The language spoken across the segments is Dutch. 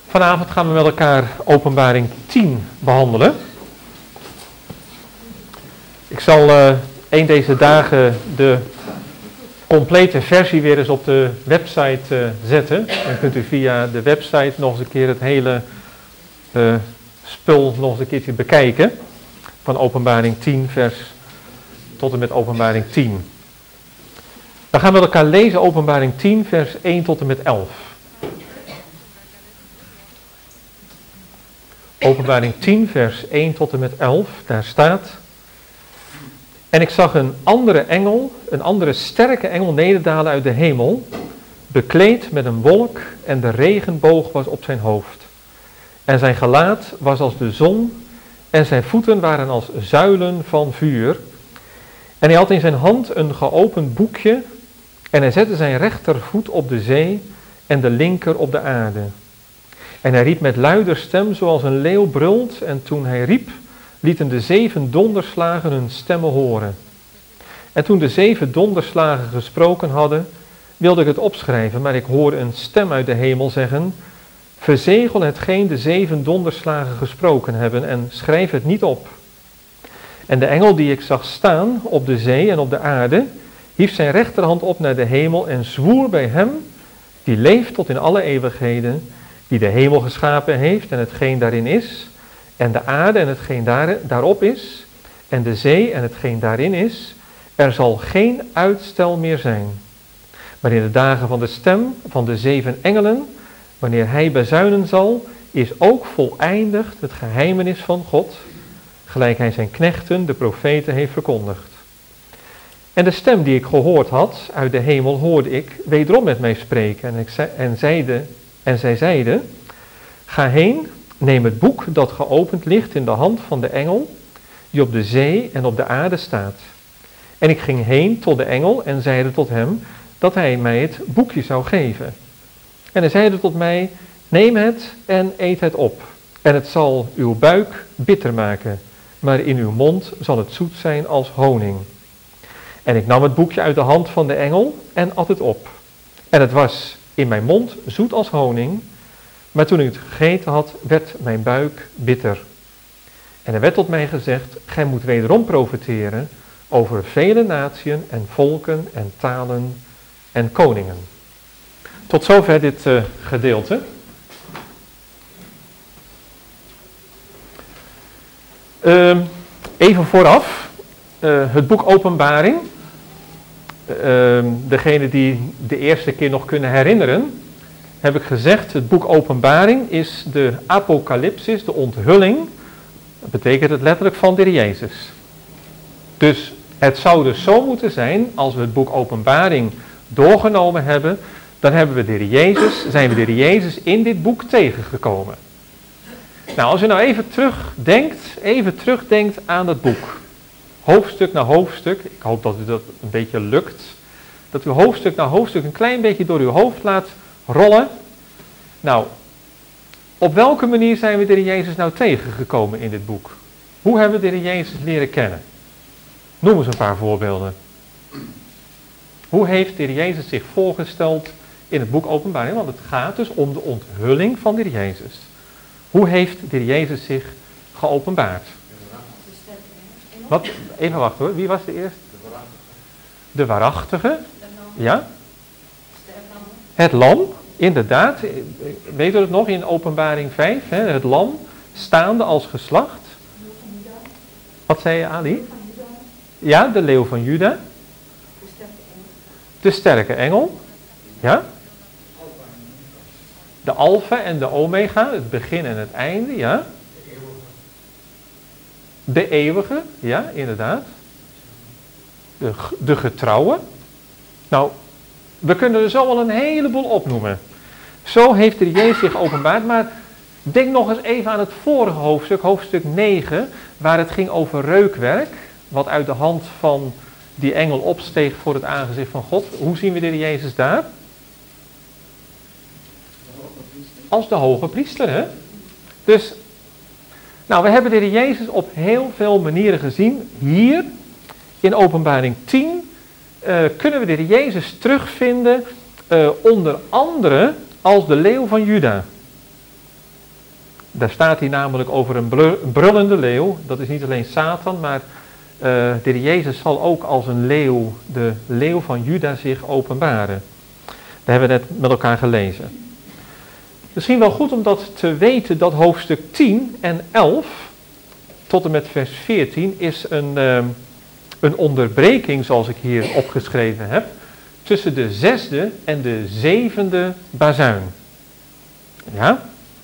Vanavond gaan we met elkaar Openbaring 10 behandelen. Ik zal een deze dagen de complete versie weer eens op de website zetten. Dan kunt u via de website nog eens een keer het hele spul nog eens een keertje bekijken. Van Openbaring 10 vers tot en met Openbaring 10. We gaan met elkaar lezen Openbaring 10 vers 1 tot en met 11. Openbaring 10 vers 1 tot en met 11, daar staat: En ik zag een andere sterke engel nederdalen uit de hemel, bekleed met een wolk en de regenboog was op zijn hoofd. En zijn gelaat was als de zon en zijn voeten waren als zuilen van vuur. En hij had in zijn hand een geopend boekje en hij zette zijn rechtervoet op de zee en de linker op de aarde. En hij riep met luider stem zoals een leeuw brult en toen hij riep, lieten de 7 donderslagen hun stemmen horen. En toen de 7 donderslagen gesproken hadden, wilde ik het opschrijven, maar ik hoorde een stem uit de hemel zeggen: Verzegel hetgeen de 7 donderslagen gesproken hebben en schrijf het niet op. En de engel die ik zag staan op de zee en op de aarde, hief zijn rechterhand op naar de hemel en zwoer bij hem, die leeft tot in alle eeuwigheden, die de hemel geschapen heeft en hetgeen daarin is, en de aarde en hetgeen daarop is, en de zee en hetgeen daarin is, er zal geen uitstel meer zijn. Maar in de dagen van de stem van de 7 engelen, wanneer hij bezuinen zal, is ook voleindigd het geheimenis van God, gelijk hij zijn knechten, de profeten, heeft verkondigd. En de stem die ik gehoord had uit de hemel hoorde ik wederom met mij spreken. En zij zeide: Ga heen, neem het boek dat geopend ligt in de hand van de engel, die op de zee en op de aarde staat. En ik ging heen tot de engel en zeide tot hem dat hij mij het boekje zou geven. En hij zeide tot mij: Neem het en eet het op. En het zal uw buik bitter maken, maar in uw mond zal het zoet zijn als honing. En ik nam het boekje uit de hand van de engel en at het op. En het was in mijn mond zoet als honing, maar toen ik het gegeten had, werd mijn buik bitter. En er werd tot mij gezegd: Gij moet wederom profeteren over vele natieën en volken en talen en koningen. Tot zover dit gedeelte. Even vooraf, het boek Openbaring. Degene die de eerste keer nog kunnen herinneren, heb ik gezegd, het boek Openbaring is de apocalypsis, de onthulling, dat betekent het letterlijk, van de Heer Jezus. Dus het zou dus zo moeten zijn, als we het boek Openbaring doorgenomen hebben, dan zijn we de Heer Jezus in dit boek tegengekomen. Nou, als u nou even terugdenkt aan het boek, hoofdstuk na hoofdstuk, ik hoop dat u dat een beetje lukt, dat u hoofdstuk na hoofdstuk een klein beetje door uw hoofd laat rollen. Nou, op welke manier zijn we de Heer Jezus nou tegengekomen in dit boek? Hoe hebben we de Heer Jezus leren kennen? Noem eens een paar voorbeelden. Hoe heeft de Heer Jezus zich voorgesteld in het boek Openbaring? Want het gaat dus om de onthulling van de Heer Jezus. Hoe heeft de Heer Jezus zich geopenbaard? Wat? Even wachten hoor, wie was de eerste? De waarachtige. Ja? Het lam, inderdaad. Weet u het nog in Openbaring 5? Hè? Het lam, staande als geslacht. Wat zei je, Ali? Ja, de leeuw van Juda. De sterke engel. Ja? De alfa en de omega, het begin en het einde, ja. De eeuwige, ja, inderdaad. De getrouwe. Nou, we kunnen er zo wel een heleboel opnoemen. Zo heeft de Heer Jezus zich geopenbaard, maar denk nog eens even aan het vorige hoofdstuk, hoofdstuk 9, waar het ging over reukwerk, wat uit de hand van die engel opsteeg voor het aangezicht van God. Hoe zien we de Heer Jezus daar? Als de hoge priester, hè? Dus, nou, we hebben de Heer Jezus op heel veel manieren gezien. Hier, in Openbaring 10, kunnen we de Heer Jezus terugvinden, onder andere als de leeuw van Juda. Daar staat hij namelijk over een brullende leeuw. Dat is niet alleen Satan, maar de Heer Jezus zal ook als een leeuw, de leeuw van Juda, zich openbaren. Daar hebben we net met elkaar gelezen. Misschien wel goed om dat te weten, dat hoofdstuk 10 en 11 tot en met vers 14 is een onderbreking, zoals ik hier opgeschreven heb, tussen de 6e en de 7e bazuin. Ja?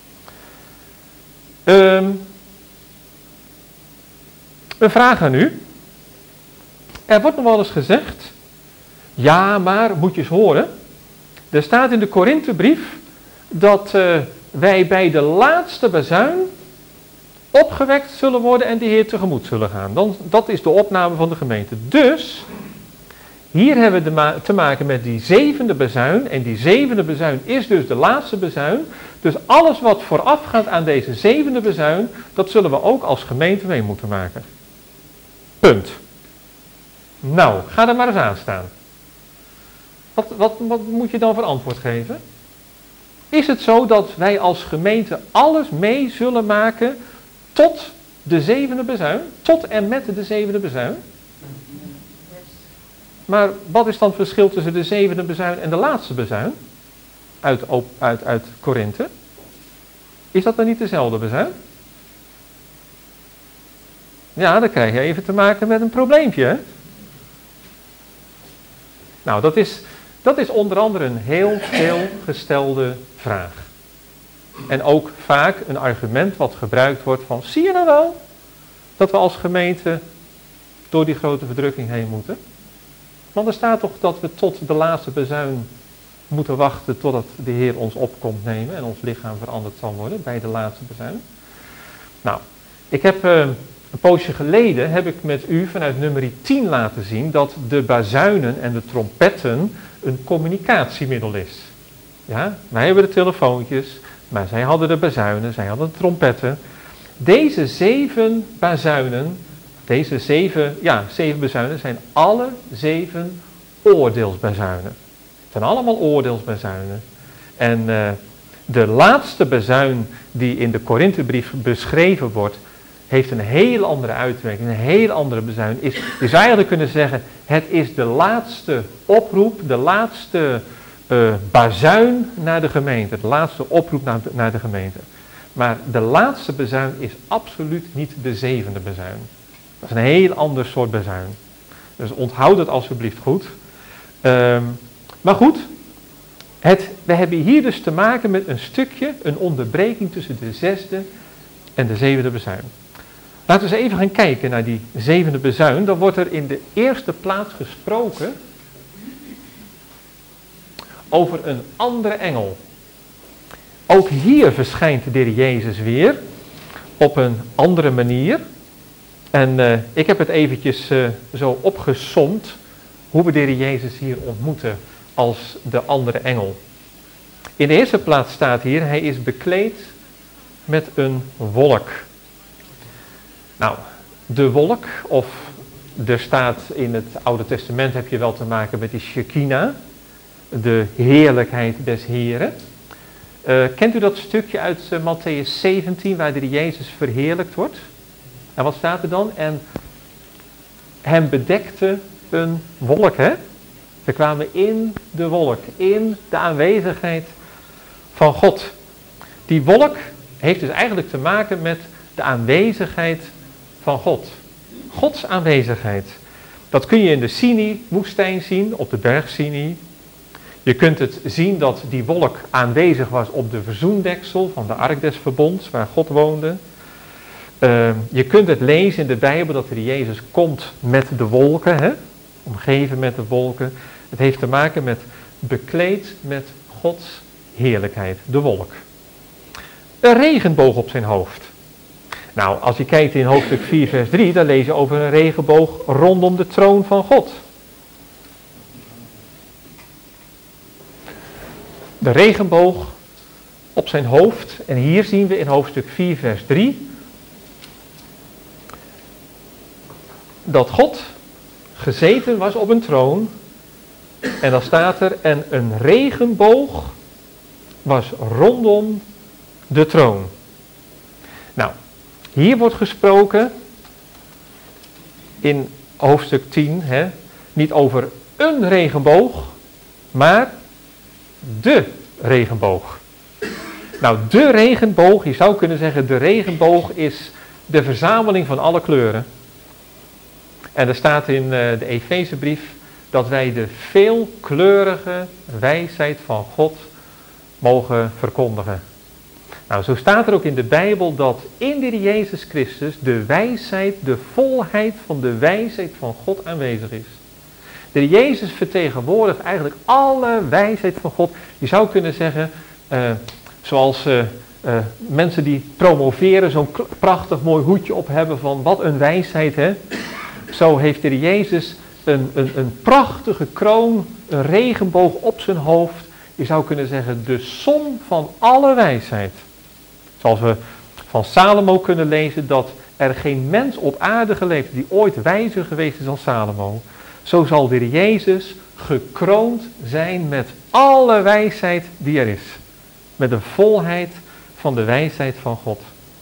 Een vraag aan u. Er wordt nog wel eens gezegd, ja, maar moet je eens horen. Er staat in de Korinthebrief dat wij bij de laatste bazuin opgewekt zullen worden en de Heer tegemoet zullen gaan. Dat is de opname van de gemeente. Dus, hier hebben we te maken met die 7e bazuin. En die 7e bazuin is dus de laatste bazuin. Dus alles wat voorafgaat aan deze 7e bazuin, dat zullen we ook als gemeente mee moeten maken. Punt. Nou, ga er maar eens aan staan. Wat moet je dan voor antwoord geven? Is het zo dat wij als gemeente alles mee zullen maken tot de 7e bazuin? Tot en met de 7e bazuin? Maar wat is dan het verschil tussen de 7e bazuin en de laatste bazuin? Uit Korinthe? Is dat dan niet dezelfde bazuin? Ja, dan krijg je even te maken met een probleempje, hè? Nou, dat is onder andere een heel veel gestelde vraag. En ook vaak een argument wat gebruikt wordt van, zie je nou wel dat we als gemeente door die grote verdrukking heen moeten? Want er staat toch dat we tot de laatste bazuin moeten wachten totdat de Heer ons op komt nemen en ons lichaam veranderd zal worden bij de laatste bazuin. Nou, ik heb een poosje geleden heb ik met u vanuit nummer 10 laten zien dat de bazuinen en de trompetten een communicatiemiddel is. Ja, wij hebben de telefoontjes, maar zij hadden de bazuinen, zij hadden de trompetten. Deze 7 bazuinen, deze 7 bazuinen zijn alle 7 oordeelsbazuinen. Het zijn allemaal oordeelsbazuinen. En de laatste bazuin die in de Korinthebrief beschreven wordt, heeft een heel andere uitwerking, een heel andere bazuin. Je zou eigenlijk kunnen zeggen, het is de laatste oproep, de laatste bazuin naar de gemeente. De laatste oproep naar de gemeente. Maar de laatste bazuin is absoluut niet de 7e bazuin. Dat is een heel ander soort bazuin. Dus onthoud het alsjeblieft goed. Maar goed, we hebben hier dus te maken met een stukje, een onderbreking tussen de 6e en de 7e bazuin. Laten we eens even gaan kijken naar die 7e bazuin. Dan wordt er in de eerste plaats gesproken over een andere engel. Ook hier verschijnt de Heer Jezus weer op een andere manier. En ik heb het eventjes zo opgesomd hoe we de Heer Jezus hier ontmoeten als de andere engel. In de eerste plaats staat hier, hij is bekleed met een wolk. Nou, de wolk, of er staat in het Oude Testament, heb je wel te maken met die Shekinah, de heerlijkheid des Heren. Kent u dat stukje uit Mattheüs 17, waar de Jezus verheerlijkt wordt? En wat staat er dan? En hem bedekte een wolk, hè? Ze kwamen in de wolk, in de aanwezigheid van God. Die wolk heeft dus eigenlijk te maken met de aanwezigheid van God. Gods aanwezigheid. Dat kun je in de Sinai-woestijn zien, op de berg Sinai. Je kunt het zien dat die wolk aanwezig was op de verzoendeksel van de Ark des Verbonds, waar God woonde. Je kunt het lezen in de Bijbel dat er Jezus komt met de wolken, hè? Omgeven met de wolken. Het heeft te maken met bekleed met Gods heerlijkheid, de wolk. Een regenboog op zijn hoofd. Nou, als je kijkt in hoofdstuk 4 vers 3, dan lees je over een regenboog rondom de troon van God. De regenboog op zijn hoofd. En hier zien we in hoofdstuk 4 vers 3 dat God gezeten was op een troon. En dan staat er, en een regenboog was rondom de troon. Hier wordt gesproken in hoofdstuk 10, niet over een regenboog, maar de regenboog. Nou, de regenboog, je zou kunnen zeggen, de regenboog is de verzameling van alle kleuren. En er staat in de Efezebrief dat wij de veelkleurige wijsheid van God mogen verkondigen. Nou, zo staat er ook in de Bijbel dat in de Jezus Christus de wijsheid, de volheid van de wijsheid van God aanwezig is. De Jezus vertegenwoordigt eigenlijk alle wijsheid van God. Je zou kunnen zeggen, zoals mensen die promoveren, zo'n prachtig mooi hoedje op hebben van wat een wijsheid, hè. Zo heeft de Jezus een prachtige kroon, een regenboog op zijn hoofd. Je zou kunnen zeggen, de som van alle wijsheid. Zoals we van Salomo kunnen lezen dat er geen mens op aarde geleefd die ooit wijzer geweest is dan Salomo. Zo zal de Jezus gekroond zijn met alle wijsheid die er is. Met de volheid van de wijsheid van God.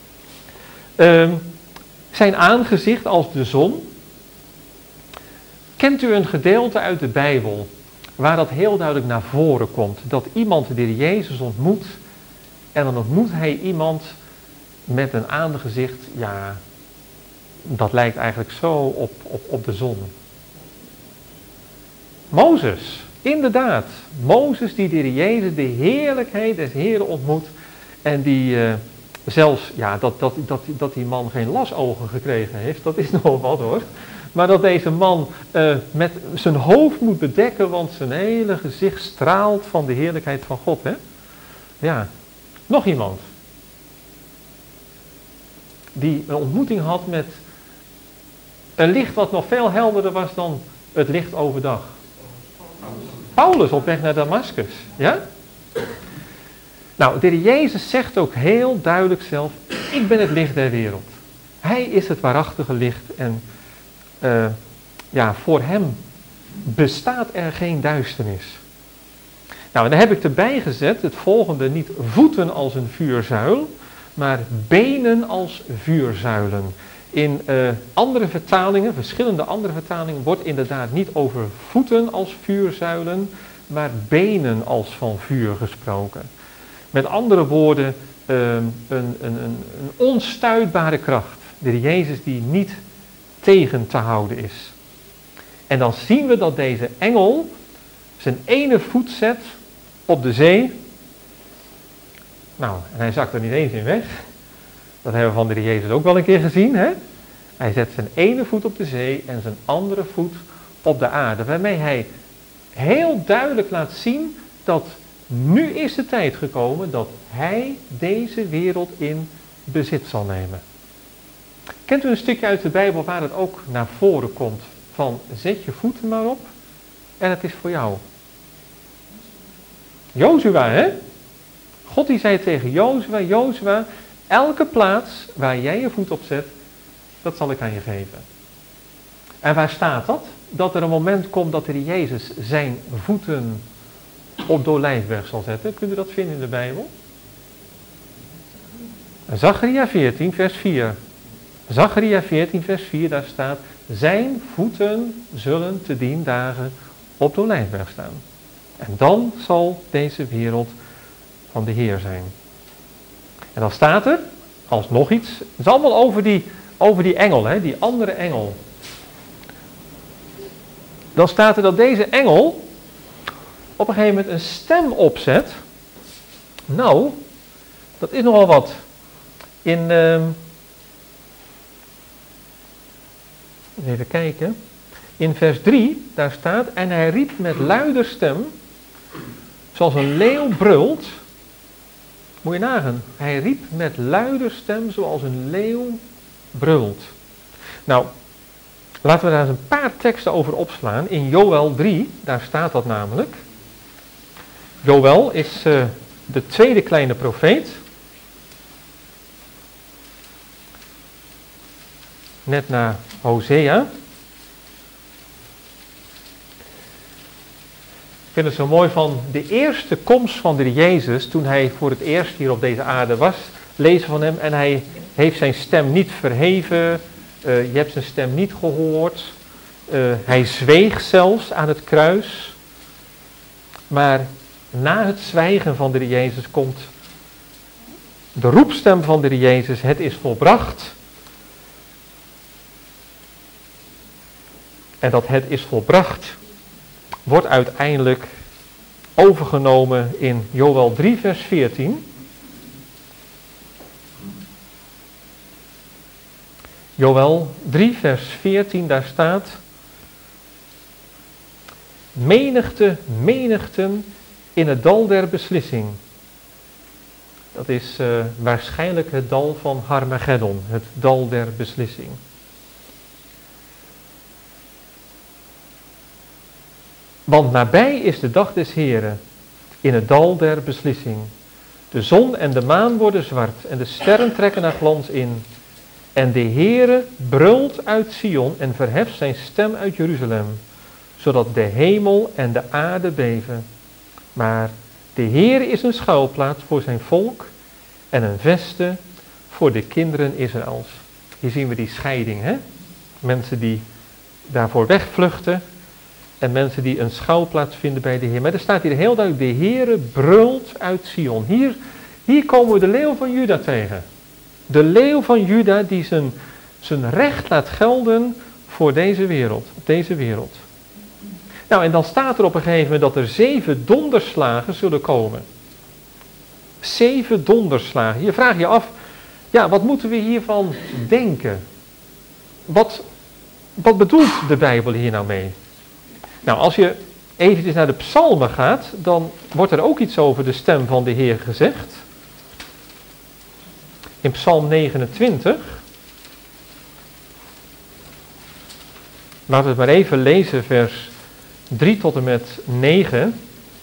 Zijn aangezicht als de zon. Kent u een gedeelte uit de Bijbel waar dat heel duidelijk naar voren komt? Dat iemand de Heer Jezus ontmoet en dan ontmoet hij iemand met een aangezicht, ja, dat lijkt eigenlijk zo op de zon. Mozes, inderdaad. Mozes die de Heer Jezus, de heerlijkheid des Heren ontmoet en die zelfs, ja, dat die man geen lasogen gekregen heeft, dat is nog wat hoor. Maar dat deze man met zijn hoofd moet bedekken, want zijn hele gezicht straalt van de heerlijkheid van God. Hè? Ja, nog iemand. Die een ontmoeting had met een licht wat nog veel helderder was dan het licht overdag. Paulus op weg naar Damascus. Ja? Nou, de Heer Jezus zegt ook heel duidelijk zelf, ik ben het licht der wereld. Hij is het waarachtige licht en voor hem bestaat er geen duisternis. Nou, en dan heb ik erbij gezet het volgende, niet voeten als een vuurzuil, maar benen als vuurzuilen. In andere vertalingen, verschillende andere vertalingen, wordt inderdaad niet over voeten als vuurzuilen, maar benen als van vuur gesproken. Met andere woorden, een onstuitbare kracht. De Jezus die niet tegen te houden is. En dan zien we dat deze engel zijn ene voet zet op de zee. Nou, en hij zakt er niet eens in weg. Dat hebben we van de Jezus ook wel een keer gezien, hè? Hij zet zijn ene voet op de zee en zijn andere voet op de aarde. Waarmee hij heel duidelijk laat zien dat nu is de tijd gekomen dat hij deze wereld in bezit zal nemen. Kent u een stukje uit de Bijbel waar het ook naar voren komt van zet je voeten maar op en het is voor jou. Jozua, hè? God die zei tegen Jozua, elke plaats waar jij je voet op zet, dat zal ik aan je geven. En waar staat dat? Dat er een moment komt dat de Jezus zijn voeten op de Olijfberg zal zetten. Kunt u dat vinden in de Bijbel? Zacharia 14 vers 4. Zacharia 14 vers 4, daar staat, zijn voeten zullen te dien dagen op de Olijfberg staan. En dan zal deze wereld van de Heer zijn. En dan staat er, als nog iets, het is allemaal over die engel, hè, die andere engel. Dan staat er dat deze engel op een gegeven moment een stem opzet. Nou, dat is nogal wat. Even kijken. In vers 3, daar staat, en hij riep met luider stem, zoals een leeuw brult. Moet je nagaan. Hij riep met luider stem, zoals een leeuw brult. Nou, laten we daar eens een paar teksten over opslaan. In Joël 3, daar staat dat namelijk. Joël is de tweede kleine profeet. Net na Hosea. Ik vind het zo mooi van de eerste komst van de Jezus, toen hij voor het eerst hier op deze aarde was, lezen van hem en hij heeft zijn stem niet verheven, je hebt zijn stem niet gehoord. Hij zweeg zelfs aan het kruis. Maar na het zwijgen van de Heer Jezus komt de roepstem van de Heer Jezus, het is volbracht. En dat het is volbracht wordt uiteindelijk overgenomen in Joël 3 vers 14. Joël 3 vers 14, daar staat: menigten in het dal der beslissing. Dat is waarschijnlijk het dal van Harmageddon, het dal der beslissing. Want nabij is de dag des Heren, in het dal der beslissing. De zon en de maan worden zwart en de sterren trekken naar glans in. En de Heere brult uit Sion en verheft zijn stem uit Jeruzalem, zodat de hemel en de aarde beven. Maar de Heere is een schuilplaats voor zijn volk en een veste voor de kinderen Israëls. Hier zien we die scheiding, hè? Mensen die daarvoor wegvluchten en mensen die een schuilplaats vinden bij de Heer. Maar er staat hier heel duidelijk: de Heere brult uit Sion. Hier komen we de leeuw van Juda tegen. De leeuw van Juda die zijn recht laat gelden voor deze wereld, op deze wereld. Nou, en dan staat er op een gegeven moment dat er 7 donderslagen zullen komen. 7 donderslagen. Je vraagt je af, ja, wat moeten we hiervan denken? Wat bedoelt de Bijbel hier nou mee? Nou, als je eventjes naar de psalmen gaat, dan wordt er ook iets over de stem van de Heer gezegd. In Psalm 29. Laten we het maar even lezen, vers 3 tot en met 9.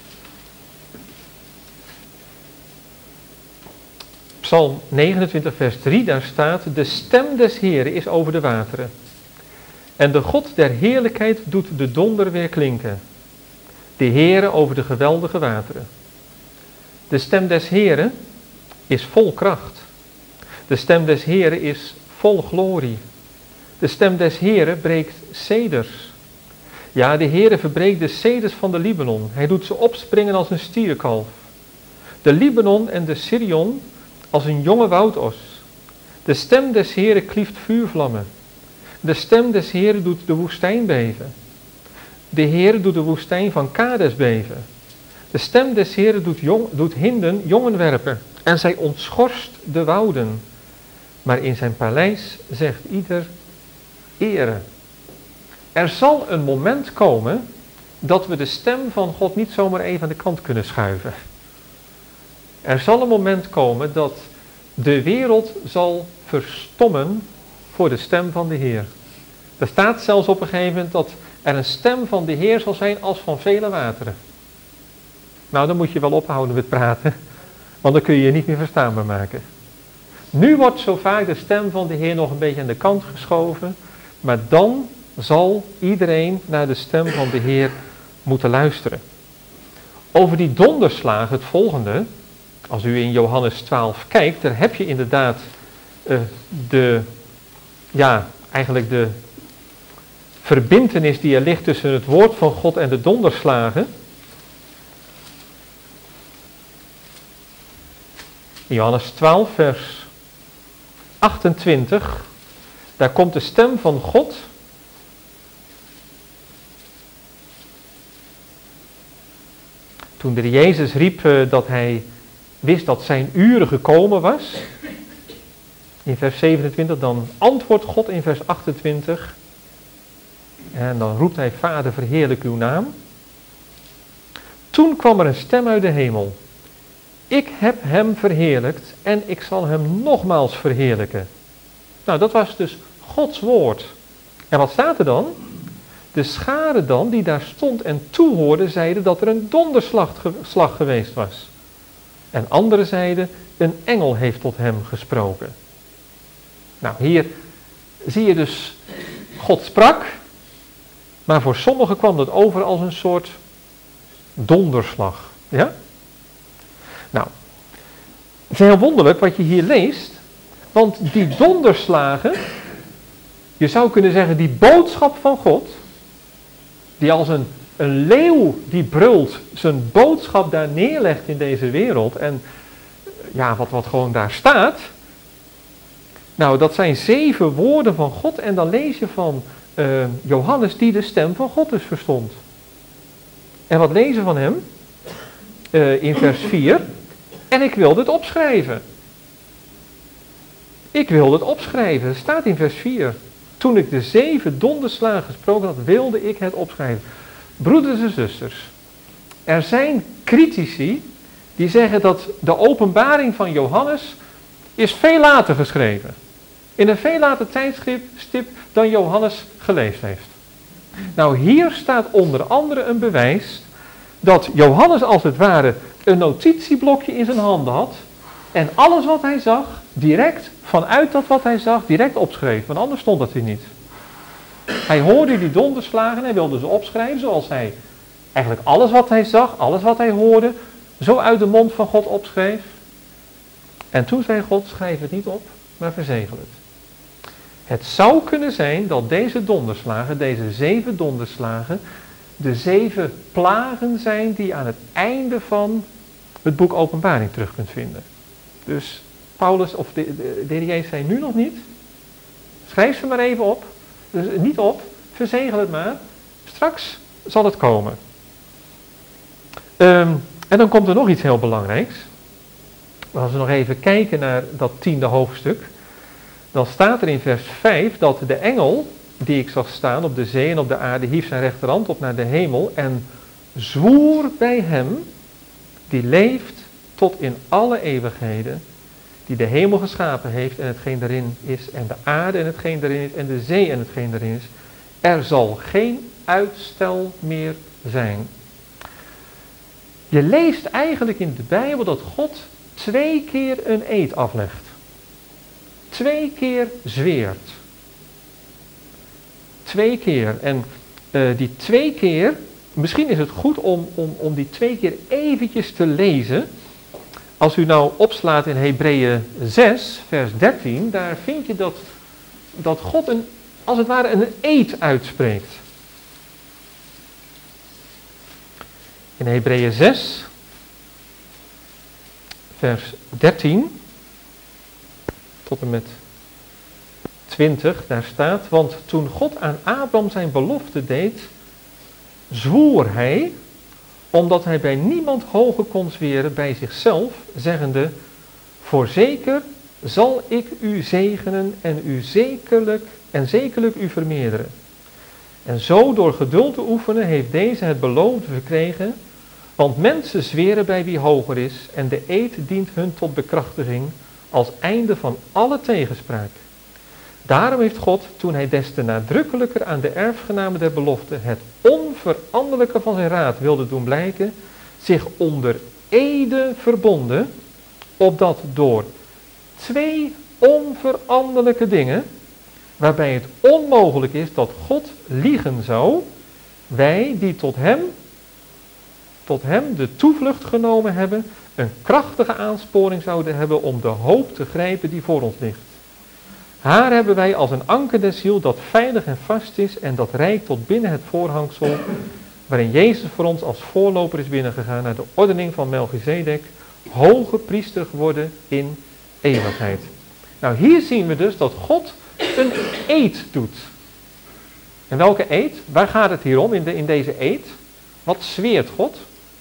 Psalm 29 vers 3, daar staat: de stem des Heeren is over de wateren. En de God der heerlijkheid doet de donder weer klinken. De Heere over de geweldige wateren. De stem des Heeren is vol kracht. De stem des Heeren is vol glorie. De stem des Heeren breekt ceders. Ja, de Heere verbreekt de ceders van de Libanon. Hij doet ze opspringen als een stierkalf. De Libanon en de Sirion als een jonge woudos. De stem des Heeren klieft vuurvlammen. De stem des Heeren doet de woestijn beven. De Heere doet de woestijn van Kades beven. De stem des Heeren doet hinden jongen werpen. En zij ontschorst de wouden. Maar in zijn paleis zegt ieder ere. Er zal een moment komen dat we de stem van God niet zomaar even aan de kant kunnen schuiven. Er zal een moment komen dat de wereld zal verstommen voor de stem van de Heer. Er staat zelfs op een gegeven moment dat er een stem van de Heer zal zijn als van vele wateren. Nou, dan moet je wel ophouden met praten, want dan kun je je niet meer verstaanbaar maken. Nu wordt zo vaak de stem van de Heer nog een beetje aan de kant geschoven, maar dan zal iedereen naar de stem van de Heer moeten luisteren. Over die donderslagen het volgende, als u in Johannes 12 kijkt, daar heb je inderdaad de verbintenis die er ligt tussen het woord van God en de donderslagen. In Johannes 12 vers 28, daar komt de stem van God. Toen de Jezus riep dat hij wist dat zijn uren gekomen was. In vers 27, dan antwoordt God in vers 28. En dan roept hij: Vader, verheerlijk uw naam. Toen kwam er een stem uit de hemel. Ik heb hem verheerlijkt en ik zal hem nogmaals verheerlijken. Nou, dat was dus Gods woord. En wat staat er dan? De schare dan die daar stond en toehoorde, zeiden dat er een donderslag geweest was. En anderen zeiden: een engel heeft tot hem gesproken. Nou, hier zie je dus, God sprak, maar voor sommigen kwam dat over als een soort donderslag. Ja? Nou, het is heel wonderlijk wat je hier leest. Want die donderslagen, je zou kunnen zeggen die boodschap van God, die als een leeuw die brult zijn boodschap daar neerlegt in deze wereld. En ja, wat gewoon daar staat. Nou, dat zijn 7 woorden van God en dan lees je van Johannes die de stem van God dus verstond. En wat lezen we van hem? In vers 4. En ik wilde het opschrijven. Ik wilde het opschrijven. Het staat in vers 4. Toen ik de 7 donderslagen gesproken had, wilde ik het opschrijven. Broeders en zusters, er zijn critici die zeggen dat de openbaring van Johannes is veel later geschreven. In een veel later tijdstip dan Johannes geleefd heeft. Nou, hier staat onder andere een bewijs dat Johannes als het ware een notitieblokje in zijn handen had en alles wat hij zag, direct vanuit dat wat hij zag, direct opschreef. Want anders stond dat hier niet. Hij hoorde die donderslagen en hij wilde ze opschrijven zoals hij eigenlijk alles wat hij zag, alles wat hij hoorde, zo uit de mond van God opschreef. En toen zei God, schrijf het niet op, maar verzegel het. Het zou kunnen zijn dat deze donderslagen, deze 7 donderslagen, de 7 plagen zijn die aan het einde van het boek Openbaring terug kunt vinden. Dus Paulus of de Heer Jezus zei nu nog niet, schrijf ze maar even op. Dus niet op, verzegel het maar. Straks zal het komen. En dan komt er nog iets heel belangrijks. Als we nog even kijken naar dat 10e hoofdstuk. Dan staat er in vers 5 dat de engel die ik zag staan op de zee en op de aarde hief zijn rechterhand op naar de hemel en zwoer bij hem die leeft tot in alle eeuwigheden, die de hemel geschapen heeft en hetgeen daarin is, en de aarde en hetgeen daarin is, en de zee en hetgeen daarin is. Er zal geen uitstel meer zijn. Je leest eigenlijk in de Bijbel dat God 2 keer een eed aflegt. 2 keer zweert. 2 keer. En die 2 keer, misschien is het goed om die 2 keer eventjes te lezen. Als u nou opslaat in Hebreeën 6, vers 13, daar vind je dat God als het ware een eed uitspreekt. In Hebreeën 6, vers 13 tot en met 20, daar staat, want toen God aan Abraham zijn belofte deed, zwoer hij, omdat hij bij niemand hoger kon zweren bij zichzelf, zeggende, voorzeker zal ik u zegenen en zekerlijk u vermeerderen. En zo door geduld te oefenen heeft deze het beloofde verkregen, want mensen zweren bij wie hoger is en de eed dient hun tot bekrachtiging als einde van alle tegenspraak. Daarom heeft God, toen hij des te nadrukkelijker aan de erfgenamen der belofte het onveranderlijke van zijn raad wilde doen blijken, zich onder ede verbonden, opdat door 2 onveranderlijke dingen, waarbij het onmogelijk is dat God liegen zou, wij die tot hem de toevlucht genomen hebben, een krachtige aansporing zouden hebben om de hoop te grijpen die voor ons ligt. Haar hebben wij als een anker der ziel dat veilig en vast is en dat reikt tot binnen het voorhangsel, waarin Jezus voor ons als voorloper is binnengegaan naar de ordening van Melchizedek, hoge priester geworden in eeuwigheid. Nou, hier zien we dus dat God een eed doet. En welke eed? Waar gaat het hier om in deze eed? Wat zweert God?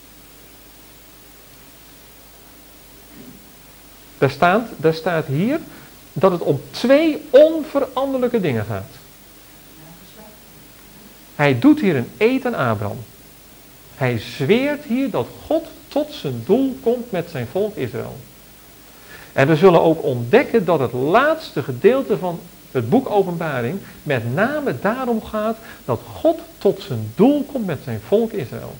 Daar staat hier dat het om 2 onveranderlijke dingen gaat. Hij doet hier een eed aan Abraham. Hij zweert hier dat God tot zijn doel komt met zijn volk Israël. En we zullen ook ontdekken dat het laatste gedeelte van het boek Openbaring met name daarom gaat dat God tot zijn doel komt met zijn volk Israël.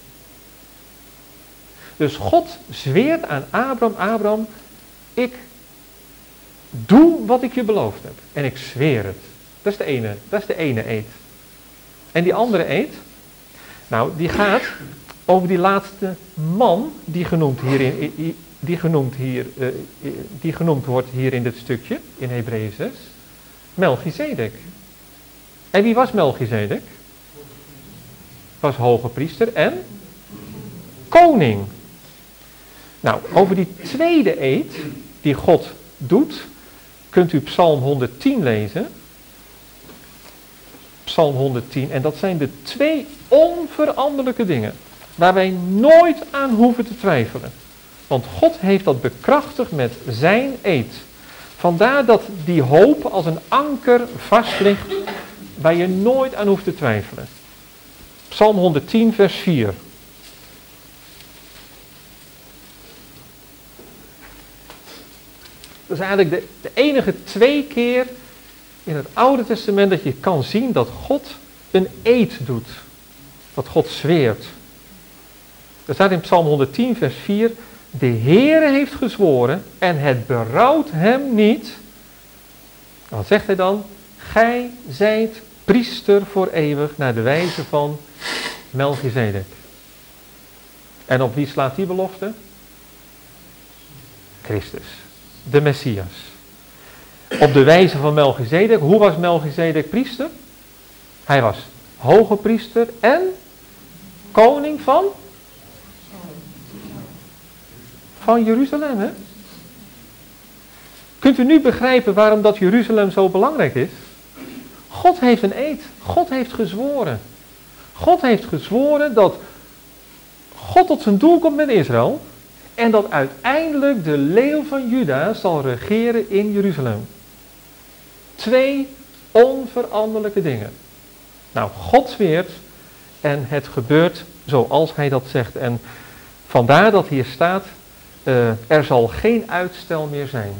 Dus God zweert aan Abraham, Abraham, ik doe wat ik je beloofd heb. En ik zweer het. Dat is de ene eed. En die andere eed, nou, die gaat over die laatste man die genoemd hier die genoemd wordt hier in dit stukje, in Hebreeën 6? Melchizedek. En wie was Melchizedek? Was hoge priester en koning. Nou, over die tweede eed die God doet, kunt u Psalm 110 lezen. Psalm 110. En dat zijn de twee onveranderlijke dingen, waar wij nooit aan hoeven te twijfelen. Want God heeft dat bekrachtigd met zijn eed. Vandaar dat die hoop als een anker vast ligt, waar je nooit aan hoeft te twijfelen. Psalm 110 vers 4. Dat is eigenlijk de enige 2 keer in het Oude Testament dat je kan zien dat God een eed doet. Dat God zweert. Er staat in Psalm 110 vers 4. De Heere heeft gezworen en het berouwt hem niet. Wat zegt hij dan? Gij zijt priester voor eeuwig naar de wijze van Melchizedek. En op wie slaat die belofte? Christus, de Messias. Op de wijze van Melchizedek. Hoe was Melchizedek priester? Hij was hoge priester en koning van Jeruzalem. Hè? Kunt u nu begrijpen waarom dat Jeruzalem zo belangrijk is? God heeft een eed. God heeft gezworen. God heeft gezworen dat God tot zijn doel komt met Israël. En dat uiteindelijk de leeuw van Juda zal regeren in Jeruzalem. 2 onveranderlijke dingen. Nou, God zweert en het gebeurt zoals hij dat zegt. En vandaar dat hier staat, er zal geen uitstel meer zijn.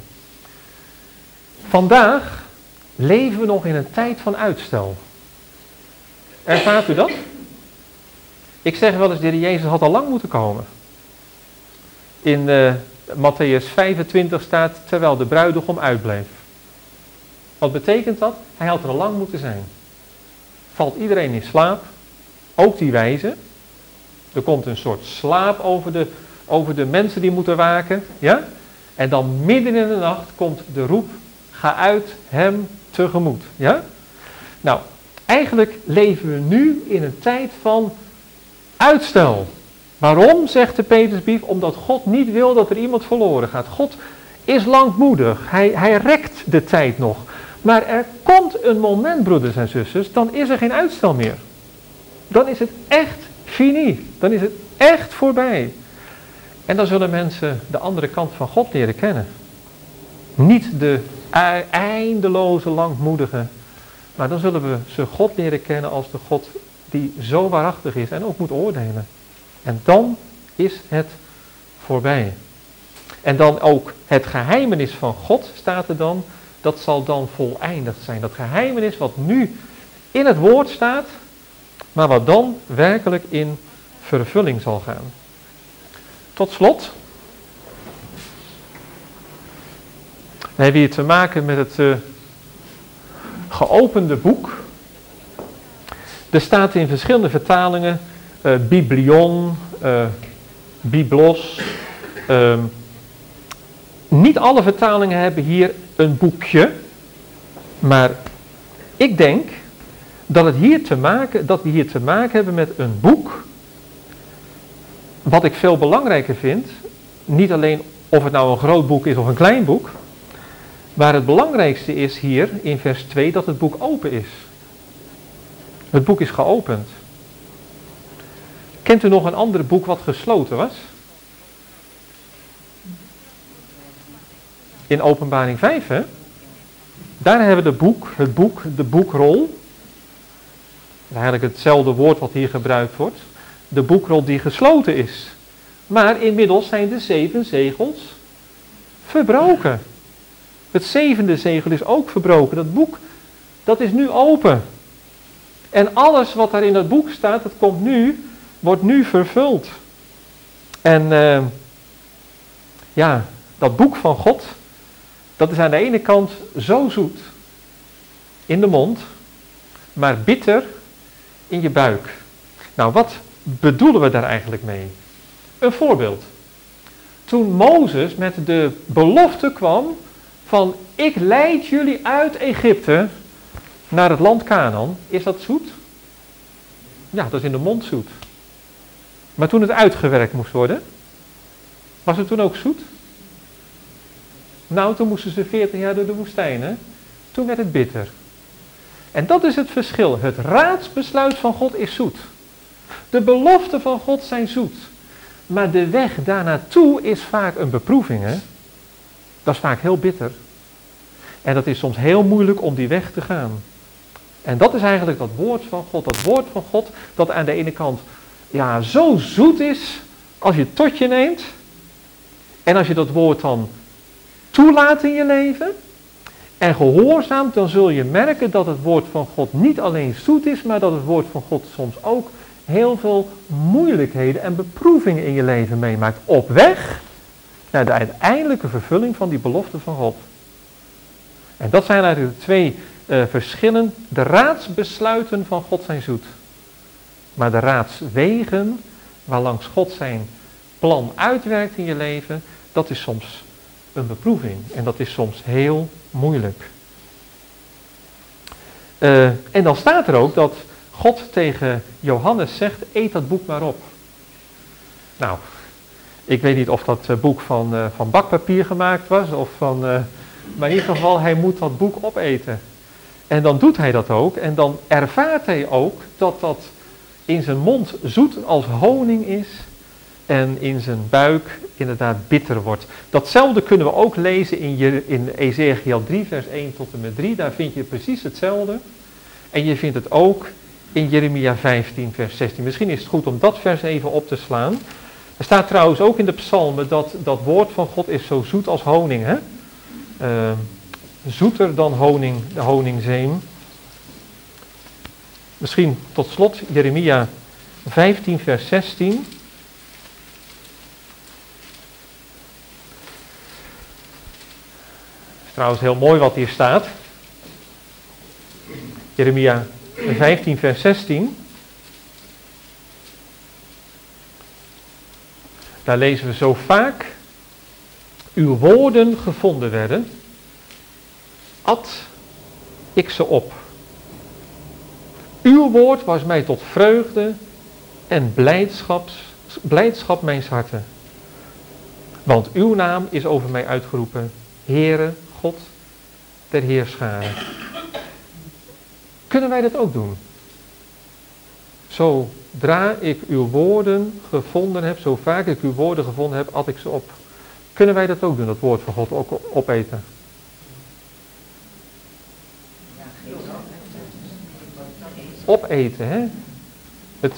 Vandaag leven we nog in een tijd van uitstel. Ervaart u dat? Ik zeg wel eens, de Heer Jezus had al lang moeten komen. In Mattheüs 25 staat, terwijl de bruidegom uitbleef. Wat betekent dat? Hij had er al lang moeten zijn. Valt iedereen in slaap, ook die wijzen. Er komt een soort slaap over de mensen die moeten waken. Ja? En dan midden in de nacht komt de roep, ga uit hem tegemoet. Ja? Nou, eigenlijk leven we nu in een tijd van uitstel. Waarom, zegt de Petersbrief? Omdat God niet wil dat er iemand verloren gaat. God is langmoedig. Hij rekt de tijd nog. Maar er komt een moment, broeders en zusters, dan is er geen uitstel meer. Dan is het echt fini. Dan is het echt voorbij. En dan zullen mensen de andere kant van God leren kennen. Niet de eindeloze langmoedige. Maar dan zullen we ze God leren kennen als de God die zo waarachtig is en ook moet oordelen. En dan is het voorbij. En dan ook het geheimenis van God, staat er dan, dat zal dan voleindigd zijn. Dat geheimenis wat nu in het woord staat, maar wat dan werkelijk in vervulling zal gaan. Tot slot. We hebben hier te maken met het geopende boek. Er staat in verschillende vertalingen biblion, biblos. Niet alle vertalingen hebben hier een boekje. Maar ik denk dat we hier te maken hebben met een boek. Wat ik veel belangrijker vind. Niet alleen of het nou een groot boek is of een klein boek. Maar het belangrijkste is hier in vers 2 dat het boek open is. Het boek is geopend. Kent u nog een ander boek wat gesloten was? In Openbaring 5, hè? Daar hebben we de boekrol. Eigenlijk hetzelfde woord wat hier gebruikt wordt. De boekrol die gesloten is. Maar inmiddels zijn de 7 zegels verbroken. Het 7e zegel is ook verbroken. Dat boek, dat is nu open. En alles wat daar in dat boek staat, wordt nu vervuld. En dat boek van God, dat is aan de ene kant zo zoet in de mond, maar bitter in je buik. Nou, wat bedoelen we daar eigenlijk mee? Een voorbeeld. toen Mozes met de belofte kwam van ik leid jullie uit Egypte naar het land Kanaan. Is dat zoet? Ja, dat is in de mond zoet. Maar toen het uitgewerkt moest worden, was het toen ook zoet? Nou, toen moesten ze 40 jaar door de woestijn, hè? Toen werd het bitter. En dat is het verschil. Het raadsbesluit van God is zoet. De beloften van God zijn zoet. Maar de weg daarnaartoe is vaak een beproeving, hè? Dat is vaak heel bitter. En dat is soms heel moeilijk om die weg te gaan. En dat is eigenlijk dat woord van God. Dat woord van God dat aan de ene kant ja, zo zoet is als je het tot je neemt. En als je dat woord dan toelaat in je leven en gehoorzaamt, dan zul je merken dat het woord van God niet alleen zoet is, maar dat het woord van God soms ook heel veel moeilijkheden en beproevingen in je leven meemaakt. Op weg naar de uiteindelijke vervulling van die belofte van God. En dat zijn eigenlijk de twee verschillen. De raadsbesluiten van God zijn zoet. Maar de raadswegen waarlangs God zijn plan uitwerkt in je leven, dat is soms een beproeving. En dat is soms heel moeilijk. En dan staat er ook dat God tegen Johannes zegt, eet dat boek maar op. Nou, ik weet niet of dat boek van bakpapier gemaakt was, of maar in ieder geval, hij moet dat boek opeten. En dan doet hij dat ook, en dan ervaart hij ook dat dat in zijn mond zoet als honing is, en in zijn buik inderdaad bitter wordt. Datzelfde kunnen we ook lezen in Ezechiel 3 vers 1 tot en met 3. Daar vind je precies hetzelfde. En je vindt het ook in Jeremia 15 vers 16. Misschien is het goed om dat vers even op te slaan. Er staat trouwens ook in de psalmen dat woord van God is zo zoet als honing. Hè? Zoeter dan honing, de honingzeem. Misschien tot slot Jeremia 15 vers 16. Trouwens heel mooi wat hier staat. Jeremia 15 vers 16. Daar lezen we zo vaak uw woorden gevonden werden, at ik ze op. Uw woord was mij tot vreugde en blijdschap mijns harten. Want uw naam is over mij uitgeroepen, Heere, God der heerscharen. Kunnen wij dat ook doen? Zodra ik uw woorden gevonden heb, zo vaak ik uw woorden gevonden heb, at ik ze op. Kunnen wij dat ook doen, dat woord van God ook opeten? Opeten, hè? Het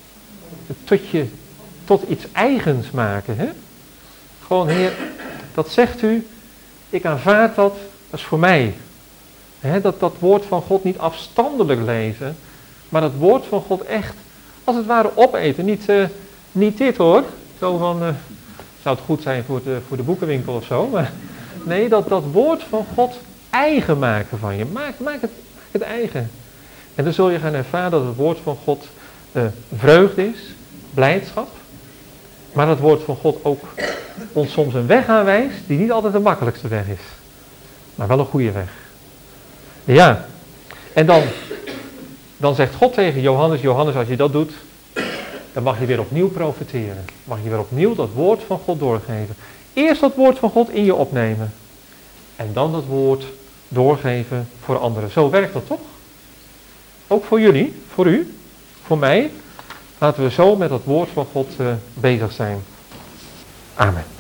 tot iets eigens maken, hè? Gewoon, Heer, dat zegt u, ik aanvaard dat is voor mij. Hè, dat woord van God niet afstandelijk leven, maar dat woord van God echt, als het ware, opeten. Niet dit hoor, zo van, zou het goed zijn voor de boekenwinkel of zo, maar nee, dat woord van God eigen maken van je. Maak het eigen. En dan zul je gaan ervaren dat het woord van God vreugde is, blijdschap, maar dat woord van God ook ons soms een weg aanwijst die niet altijd de makkelijkste weg is, maar wel een goede weg. Ja, en dan zegt God tegen Johannes, Johannes, als je dat doet, dan mag je weer opnieuw profeteren. Mag je weer opnieuw dat woord van God doorgeven. Eerst dat woord van God in je opnemen. En dan dat woord doorgeven voor anderen. Zo werkt dat toch? Ook voor jullie, voor u, voor mij. Laten we zo met dat woord van God bezig zijn. Amen.